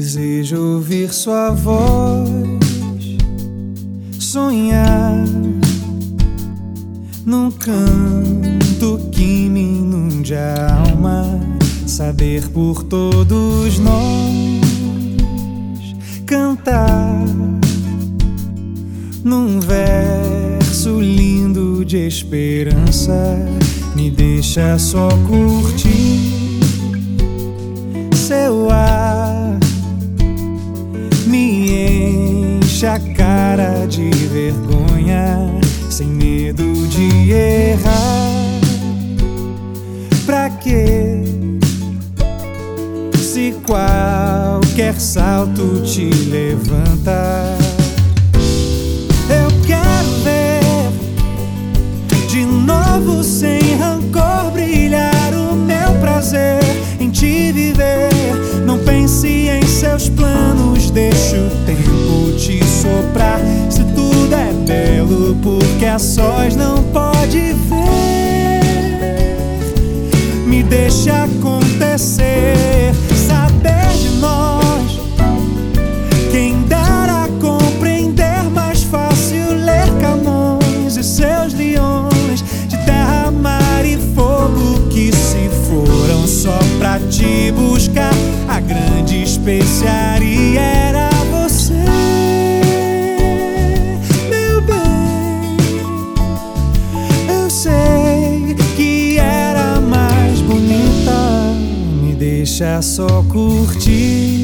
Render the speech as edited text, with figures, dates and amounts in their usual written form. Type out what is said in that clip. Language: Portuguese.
Desejo ouvir sua voz, sonhar num canto que me inunde a alma, saber por todos nós, cantar num verso lindo de esperança. Me deixa só curtir seu ar, me enche a cara de vergonha, sem medo de errar. Pra quê? Se qualquer salto te levanta. Eu quero ver de novo, sem rancor, brilhar o meu prazer em te viver. Não pense em seus planos, deixa o tempo te soprar. Se tudo é belo, porque a sós não pode ver. Me deixa acontecer, saber de nós. Quem dera compreender mais fácil, ler Camões e seus leões de terra, mar e fogo, que se foram só pra te buscar. A grande especiaria era você, meu bem. Eu sei que era mais bonita. Me deixa só curtir